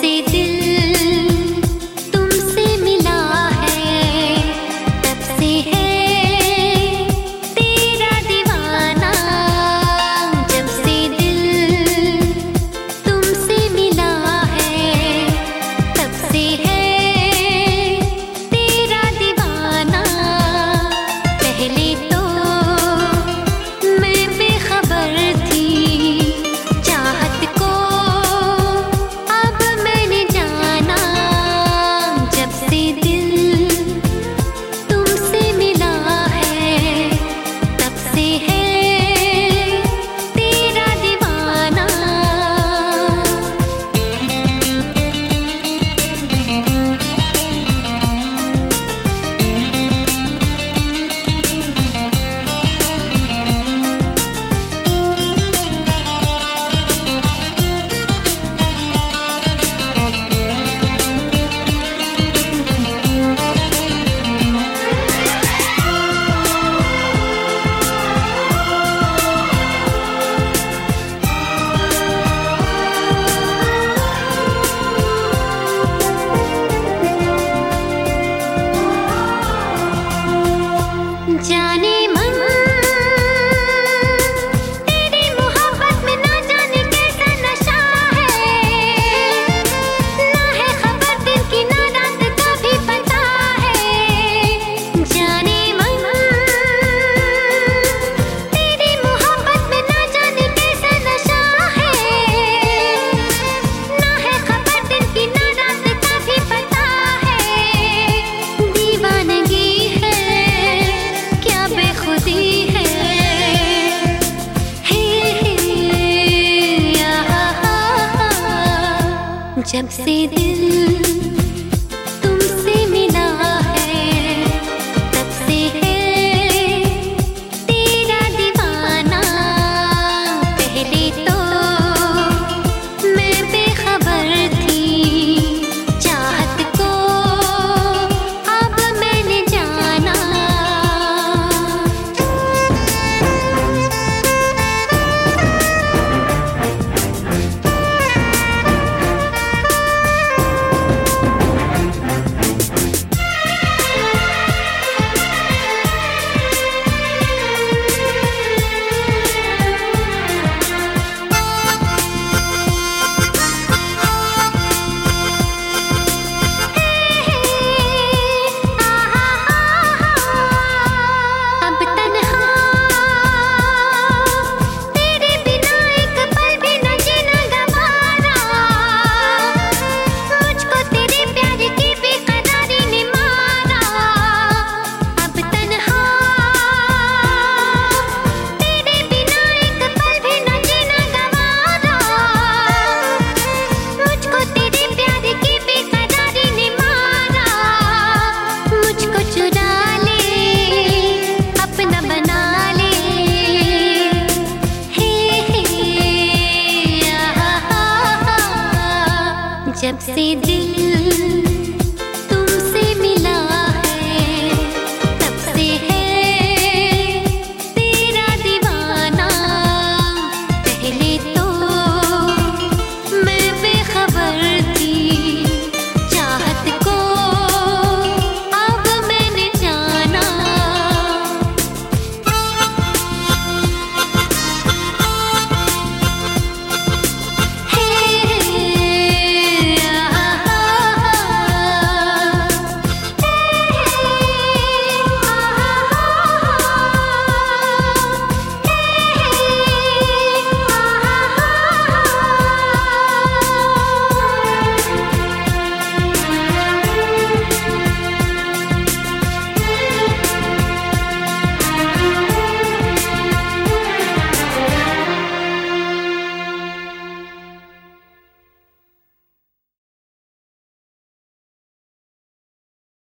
से दिल तुमसे मिला है, तब से है तेरा दीवाना। जब से दिल तुमसे मिला है, तब से है तेरा दीवाना। पहले तो मैं बेखबर थी चाहत को, अब मैंने जाना। जब से दिल तुमसे मिला है, तब से है तेरा दीवाना। जाने मन तेरी मोहब्बत में ना जाने कैसा नशा है, ना है खबर दिन की ना रात का भी पता है। जाने मन तेरी मोहब्बत में ना जाने कैसा नशा है, ना है खबर दिन की ना रात का भी पता है। दीवानगी है क्या बेखुदी है, जब से दिल तुमसे मिला है, तब से है तेरा दीवाना। पहले तो मैं बेखबर थी चाहत को, अब मैंने जाना। अब तन्हा तेरे बिना एक पल भी न जीना गवारा। मुझको तेरे प्यार की बेकरारी ने मारा। अब तन्हा तेरे बिना एक पल भी न जीना गवारा। मुझको तेरे प्यार की बेकरारी ने मारा। मुझको चुरा ले अपना बना ले, जब से दिल